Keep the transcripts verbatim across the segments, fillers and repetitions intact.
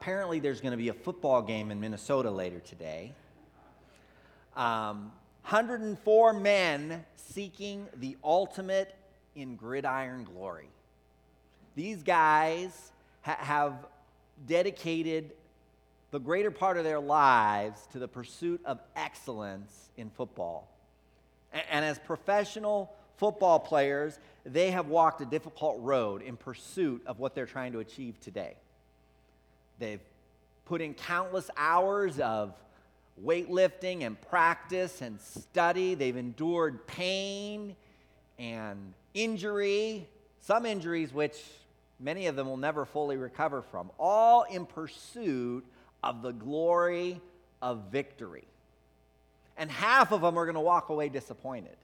apparently there's going to be a football game in Minnesota later today. Um, one hundred four men seeking the ultimate in gridiron glory. These guys ha- have dedicated the greater part of their lives to the pursuit of excellence in football. And, and as professional football players, they have walked a difficult road in pursuit of what they're trying to achieve today. They've put in countless hours of weightlifting and practice and study. They've endured pain and injury, some injuries which many of them will never fully recover from, all in pursuit of the glory of victory. And half of them are going to walk away disappointed.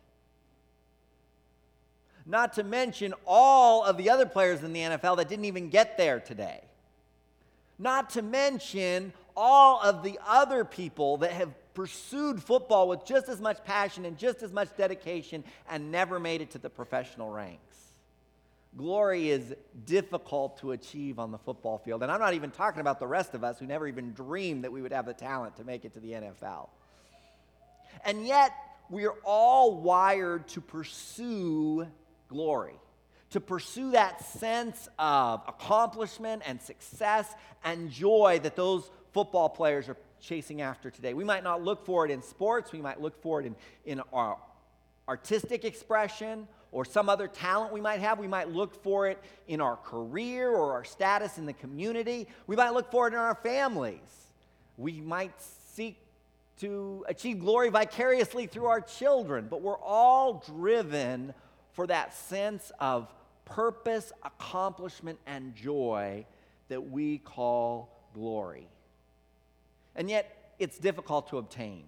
Not to mention all of the other players in the N F L that didn't even get there today. Not to mention all of the other people that have pursued football with just as much passion and just as much dedication and never made it to the professional ranks. Glory is difficult to achieve on the football field. And I'm not even talking about the rest of us who never even dreamed that we would have the talent to make it to the N F L. And yet, we are all wired to pursue glory, to pursue that sense of accomplishment and success and joy that those football players are chasing after today. We might not look for it in sports. We might look for it in, in our artistic expression or some other talent we might have. We might look for it in our career or our status in the community. We might look for it in our families. We might seek to achieve glory vicariously through our children, but we're all driven for that sense of purpose, accomplishment, and joy that we call glory. And yet, it's difficult to obtain.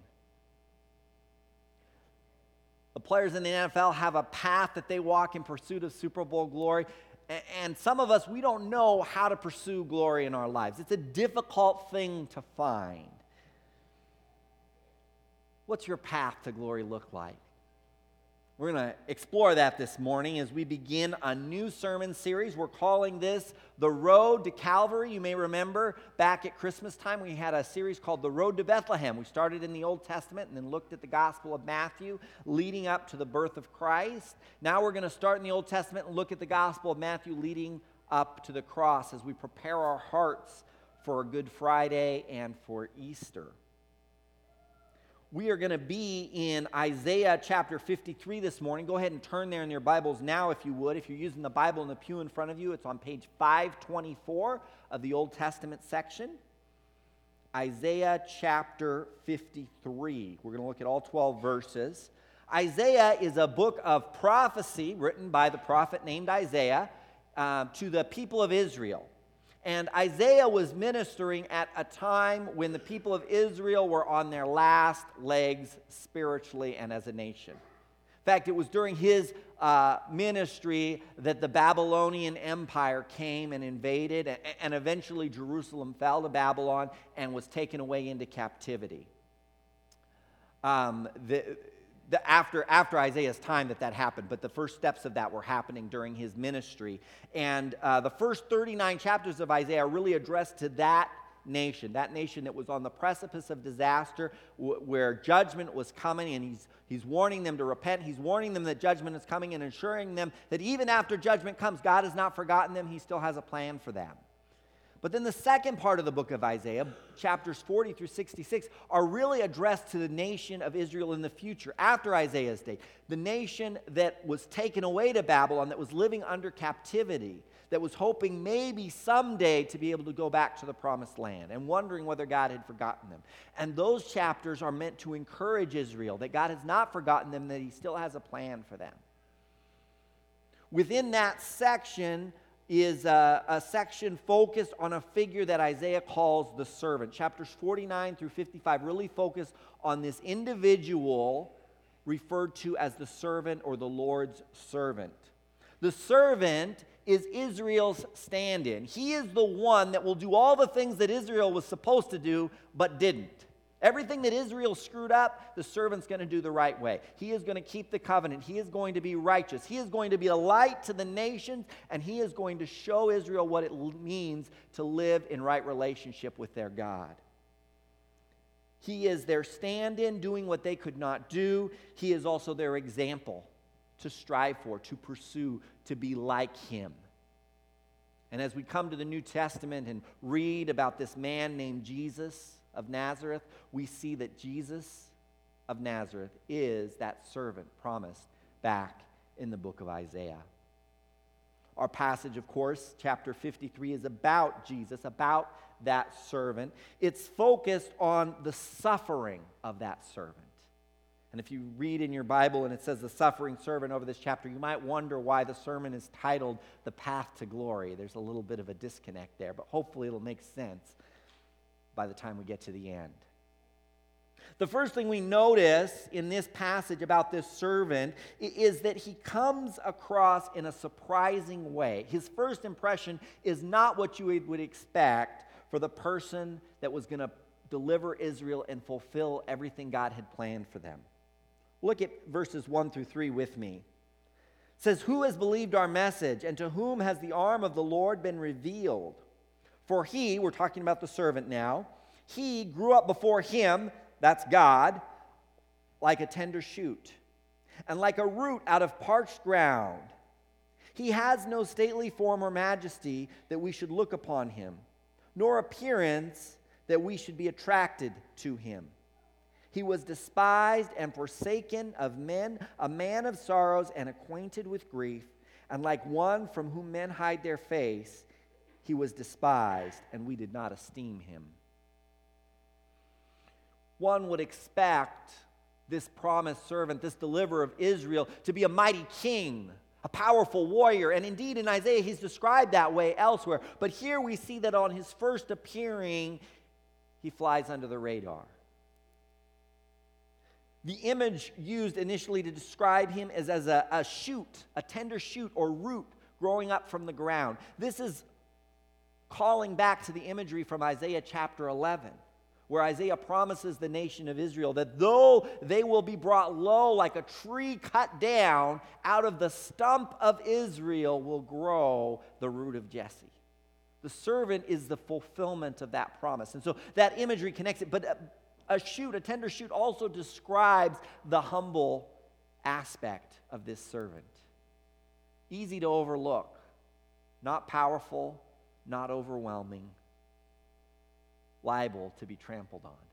The players in the N F L have a path that they walk in pursuit of Super Bowl glory, and some of us, we don't know how to pursue glory in our lives. It's a difficult thing to find. What's your path to glory look like? We're going to explore that this morning as we begin a new sermon series. We're calling this The Road to Calvary. You may remember back at Christmas time we had a series called The Road to Bethlehem. We started in the Old Testament and then looked at the Gospel of Matthew leading up to the birth of Christ. Now we're going to start in the Old Testament and look at the Gospel of Matthew leading up to the cross as we prepare our hearts for Good Friday and for Easter. We are going to be in Isaiah chapter fifty-three this morning. Go ahead and turn there in your Bibles now if you would. If you're using the Bible in the pew in front of you, it's on page five twenty-four of the Old Testament section. Isaiah chapter fifty-three. We're going to look at all twelve verses. Isaiah is a book of prophecy written by the prophet named Isaiah uh, to the people of Israel. And Isaiah was ministering at a time when the people of Israel were on their last legs spiritually and as a nation. In fact, it was during his uh, ministry that the Babylonian Empire came and invaded, and, and eventually Jerusalem fell to Babylon and was taken away into captivity. Um, the... The, after, after Isaiah's time that that happened, but the first steps of that were happening during his ministry. And uh, the first thirty-nine chapters of Isaiah are really addressed to that nation, that nation that was on the precipice of disaster, w- where judgment was coming, and he's, he's warning them to repent. He's warning them that judgment is coming and assuring them that even after judgment comes, God has not forgotten them. He still has a plan for them. But then the second part of the book of Isaiah, chapters forty through sixty-six, are really addressed to the nation of Israel in the future, after Isaiah's day. The nation that was taken away to Babylon, that was living under captivity, that was hoping maybe someday to be able to go back to the promised land and wondering whether God had forgotten them. And those chapters are meant to encourage Israel that God has not forgotten them, that he still has a plan for them. Within that section is a, a section focused on a figure that Isaiah calls the servant. Chapters forty-nine through fifty-five really focus on this individual referred to as the servant or the Lord's servant. The servant is Israel's stand-in. He is the one that will do all the things that Israel was supposed to do but didn't. Everything that Israel screwed up, the servant's going to do the right way. He is going to keep the covenant. He is going to be righteous. He is going to be a light to the nations, and he is going to show Israel what it means to live in right relationship with their God. He is their stand-in, doing what they could not do. He is also their example to strive for, to pursue, to be like him. And as we come to the New Testament and read about this man named Jesus of Nazareth, we see that Jesus of Nazareth is that servant promised back in the book of Isaiah. Our passage, of course, chapter fifty-three, is about Jesus, about that servant. It's focused on the suffering of that servant. And if you read in your Bible and it says the suffering servant over this chapter, you might wonder why the sermon is titled The Path to Glory. There's a little bit of a disconnect there, but hopefully it'll make sense by the time we get to the end. The first thing we notice in this passage about this servant is that he comes across in a surprising way. His first impression is not what you would expect for the person that was going to deliver Israel and fulfill everything God had planned for them. Look at verses one through three with me. It says, "Who has believed our message, and to whom has the arm of the Lord been revealed? For he," we're talking about the servant now, "he grew up before him," that's God, "like a tender shoot, and like a root out of parched ground. He has no stately form or majesty that we should look upon him, nor appearance that we should be attracted to him. He was despised and forsaken of men, a man of sorrows and acquainted with grief, and like one from whom men hide their face, he was despised, and we did not esteem him." One would expect this promised servant, this deliverer of Israel, to be a mighty king, a powerful warrior. And indeed, in Isaiah, he's described that way elsewhere. But here we see that on his first appearing, he flies under the radar. The image used initially to describe him is as a, a shoot, a tender shoot or root growing up from the ground. This is calling back to the imagery from Isaiah chapter eleven, where Isaiah promises the nation of Israel that though they will be brought low like a tree cut down, out of the stump of Israel will grow the root of Jesse. The servant is the fulfillment of that promise. And so that imagery connects it. But a shoot, a tender shoot, also describes the humble aspect of this servant. Easy to overlook, not powerful, not overwhelming, liable to be trampled on.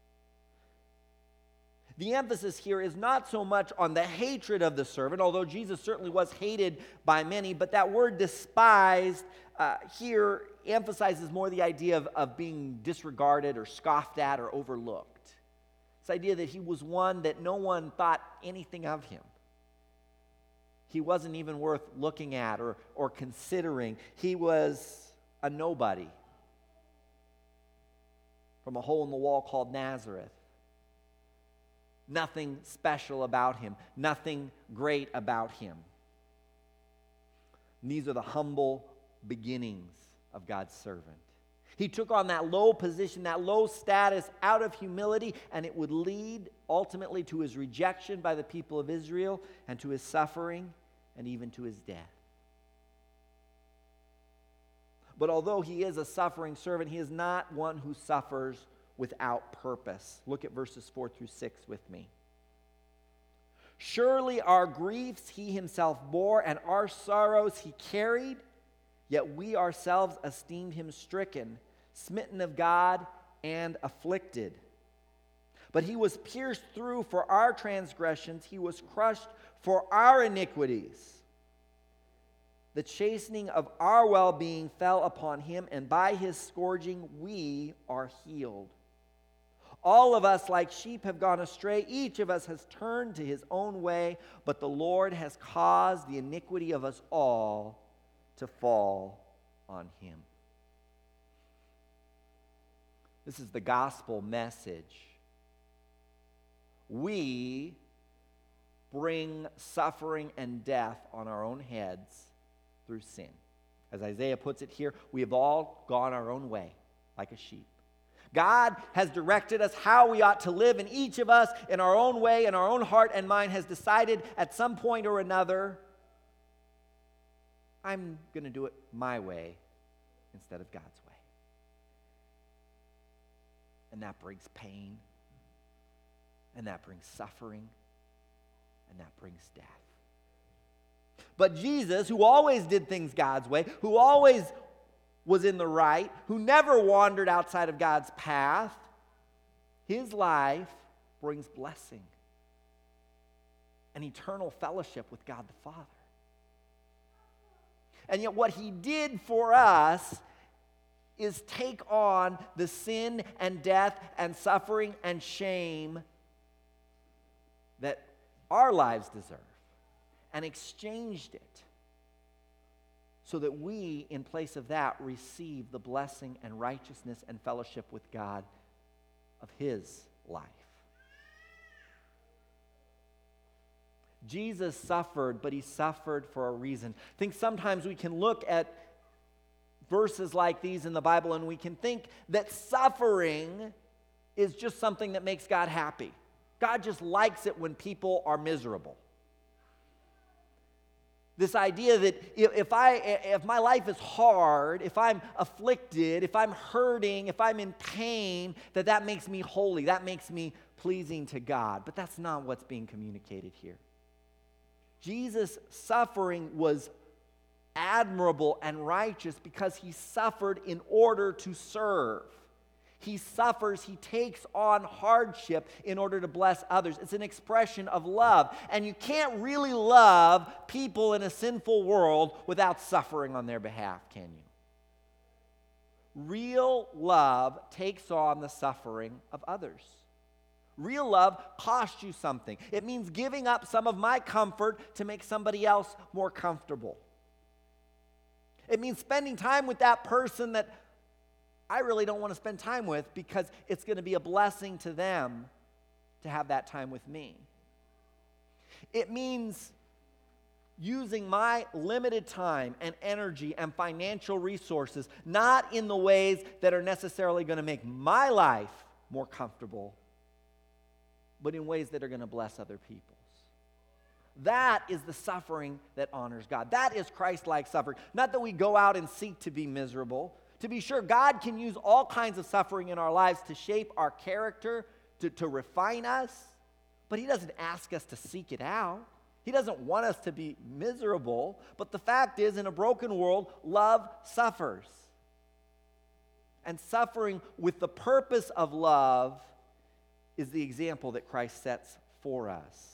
The emphasis here is not so much on the hatred of the servant, although Jesus certainly was hated by many, but that word despised uh, here emphasizes more the idea of, of being disregarded or scoffed at or overlooked. This idea that he was one that no one thought anything of him. He wasn't even worth looking at or, or considering. He was a nobody from a hole in the wall called Nazareth. Nothing special about him. Nothing great about him. And these are the humble beginnings of God's servant. He took on that low position, that low status out of humility, and it would lead ultimately to his rejection by the people of Israel and to his suffering and even to his death. But although he is a suffering servant, he is not one who suffers without purpose. Look at verses four through six with me. "Surely our griefs he himself bore, and our sorrows he carried, yet we ourselves esteemed him stricken, smitten of God, and afflicted. But he was pierced through for our transgressions, he was crushed for our iniquities. The chastening of our well-being fell upon him, and by his scourging we are healed. All of us like sheep have gone astray. Each of us has turned to his own way, but the Lord has caused the iniquity of us all to fall on him." This is the gospel message. We bring suffering and death on our own heads through sin. As Isaiah puts it here, we have all gone our own way like a sheep. God has directed us how we ought to live, and each of us, in our own way, in our own heart and mind, has decided at some point or another, I'm going to do it my way instead of God's way. And that brings pain, and that brings suffering, and that brings death. But Jesus, who always did things God's way, who always was in the right, who never wandered outside of God's path, his life brings blessing and eternal fellowship with God the Father. And yet what he did for us is take on the sin and death and suffering and shame that our lives deserve and exchanged it so that we, in place of that, receive the blessing and righteousness and fellowship with God of his life. Jesus suffered, but he suffered for a reason. I think sometimes we can look at verses like these in the Bible and we can think that suffering is just something that makes God happy. God just likes it when people are miserable. This idea that if I, if my life is hard, if I'm afflicted, if I'm hurting, if I'm in pain, that that makes me holy, that makes me pleasing to God. But that's not what's being communicated here. Jesus' suffering was admirable and righteous because he suffered in order to serve. He suffers, he takes on hardship in order to bless others. It's an expression of love. And you can't really love people in a sinful world without suffering on their behalf, can you? Real love takes on the suffering of others. Real love costs you something. It means giving up some of my comfort to make somebody else more comfortable. It means spending time with that person that I really don't want to spend time with because it's going to be a blessing to them to have that time with me. It means using my limited time and energy and financial resources not in the ways that are necessarily going to make my life more comfortable, but in ways that are going to bless other people's. That is the suffering that honors God. That is Christ-like suffering. Not that we go out and seek to be miserable. To be sure, God can use all kinds of suffering in our lives to shape our character, to, to refine us, but he doesn't ask us to seek it out. He doesn't want us to be miserable, but the fact is, in a broken world, love suffers. And suffering with the purpose of love is the example that Christ sets for us.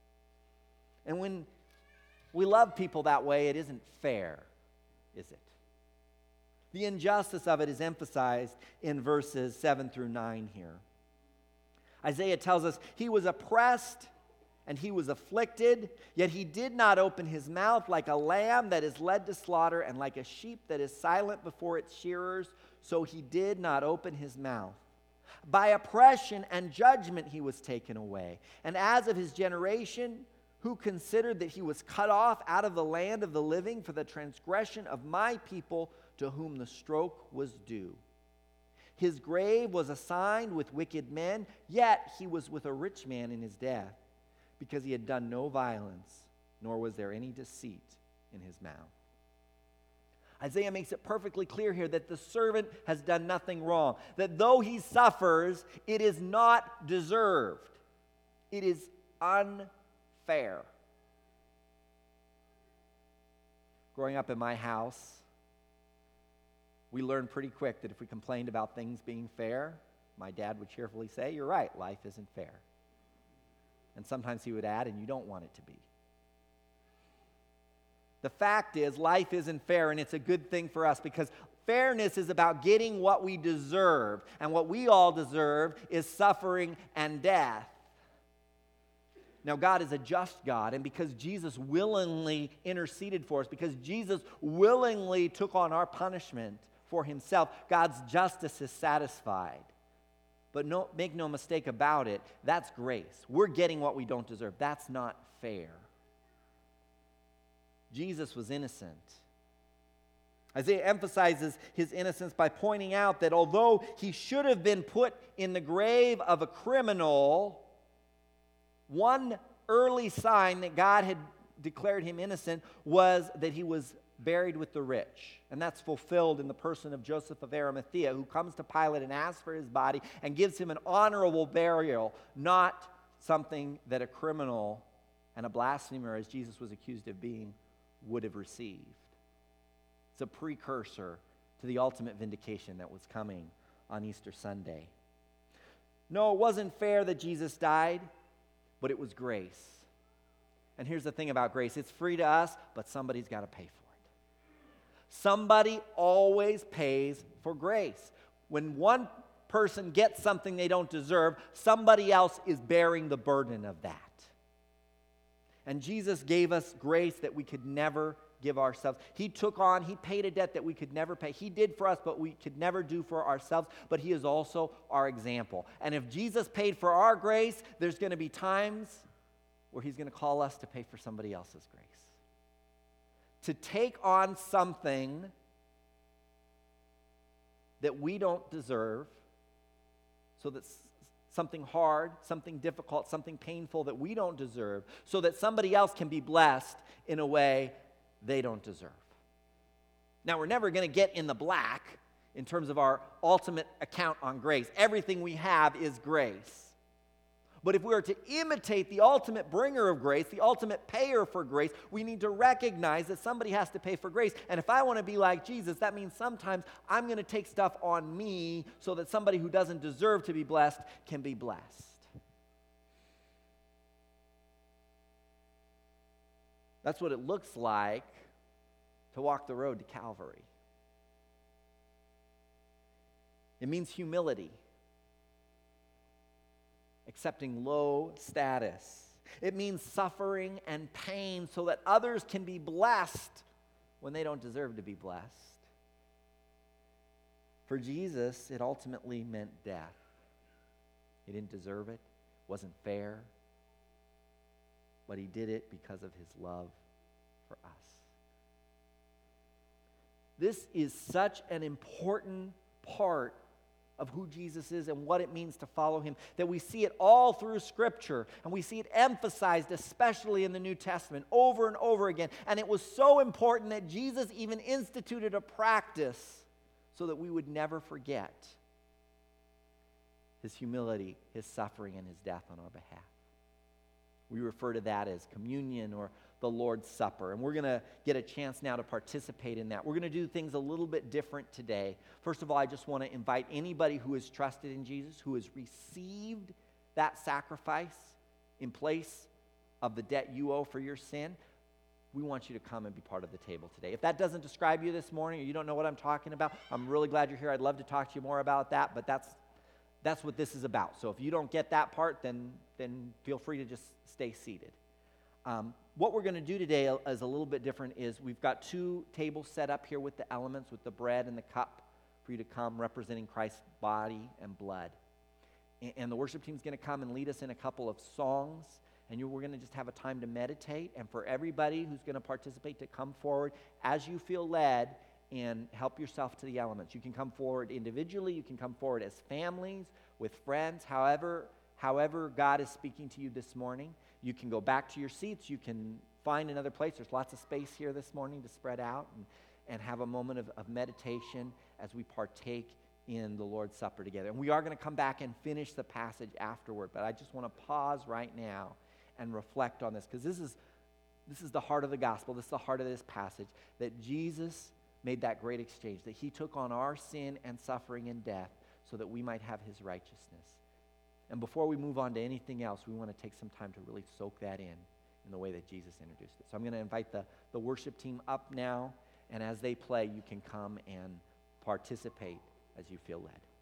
And when we love people that way, it isn't fair, is it? The injustice of it is emphasized in verses seven through nine here. Isaiah tells us, he was oppressed and he was afflicted, yet he did not open his mouth. Like a lamb that is led to slaughter and like a sheep that is silent before its shearers, so he did not open his mouth. By oppression and judgment he was taken away. And as of his generation, who considered that he was cut off out of the land of the living for the transgression of my people, to whom the stroke was due. His grave was assigned with wicked men, yet he was with a rich man in his death, because he had done no violence, nor was there any deceit in his mouth. Isaiah makes it perfectly clear here that the servant has done nothing wrong, that though he suffers, it is not deserved. It is unfair. Growing up in my house, we learned pretty quick that if we complained about things being fair, my dad would cheerfully say, "You're right, life isn't fair." And sometimes he would add, "And you don't want it to be." The fact is, life isn't fair, and it's a good thing for us because fairness is about getting what we deserve, and what we all deserve is suffering and death. Now, God is a just God, and because Jesus willingly interceded for us, because Jesus willingly took on our punishment for himself, God's justice is satisfied. But no, make no mistake about it, that's grace. We're getting what we don't deserve. That's not fair. Jesus was innocent, Isaiah emphasizes his innocence by pointing out that although he should have been put in the grave of a criminal, one early sign that God had declared him innocent was that he was buried with the rich. And that's fulfilled in the person of Joseph of Arimathea, who comes to Pilate and asks for his body and gives him an honorable burial, not something that a criminal and a blasphemer, as Jesus was accused of being, would have received. It's a precursor to the ultimate vindication that was coming on Easter Sunday. No, it wasn't fair that Jesus died, but it was grace. And here's the thing about grace. It's free to us, but somebody's got to pay for it. Somebody always pays for grace. When one person gets something they don't deserve, somebody else is bearing the burden of that. And Jesus gave us grace that we could never give ourselves. He took on, he paid a debt that we could never pay. He did for us, but we could never do for ourselves. But he is also our example. And if Jesus paid for our grace, there's going to be times where he's going to call us to pay for somebody else's grace. To take on something that we don't deserve, so that something hard, something difficult, something painful that we don't deserve, so that somebody else can be blessed in a way they don't deserve. Now, we're never going to get in the black in terms of our ultimate account on grace. Everything we have is grace. But if we are to imitate the ultimate bringer of grace, the ultimate payer for grace, we need to recognize that somebody has to pay for grace. And if I want to be like Jesus, that means sometimes I'm going to take stuff on me so that somebody who doesn't deserve to be blessed can be blessed. That's what it looks like to walk the road to Calvary. It means humility, accepting low status. It means suffering and pain so that others can be blessed when they don't deserve to be blessed. For Jesus, it ultimately meant death. He didn't deserve it, wasn't fair, but he did it because of his love for us. This is such an important part of who Jesus is and what it means to follow him, that we see it all through Scripture, and we see it emphasized especially in the New Testament over and over again. And it was so important that Jesus even instituted a practice so that we would never forget his humility, his suffering, and his death on our behalf. We refer to that as communion or the Lord's Supper. And we're going to get a chance now to participate in that. We're going to do things a little bit different today. First of all, I just want to invite anybody who has trusted in Jesus, who has received that sacrifice in place of the debt you owe for your sin, we want you to come and be part of the table today. If that doesn't describe you this morning, or you don't know what I'm talking about, I'm really glad you're here. I'd love to talk to you more about that, but that's that's what this is about. So if you don't get that part, then, then feel free to just stay seated. Um, what we're going to do today is a little bit different. Is we've got two tables set up here with the elements, with the bread and the cup for you to come, representing Christ's body and blood. And, and the worship team's going to come and lead us in a couple of songs, and you, we're going to just have a time to meditate, and for everybody who's going to participate to come forward as you feel led and help yourself to the elements. You can come forward individually, you can come forward as families, with friends, however, however God is speaking to you this morning. You can go back to your seats, you can find another place. There's lots of space here this morning to spread out and, and have a moment of, of meditation as we partake in the Lord's Supper together. And we are going to come back and finish the passage afterward, but I just want to pause right now and reflect on this, because this is this is the heart of the gospel. This is the heart of this passage, that Jesus made that great exchange, that he took on our sin and suffering and death so that we might have his righteousness. And before we move on to anything else, we want to take some time to really soak that in in the way that Jesus introduced it. So I'm going to invite the, the worship team up now, and as they play, you can come and participate as you feel led.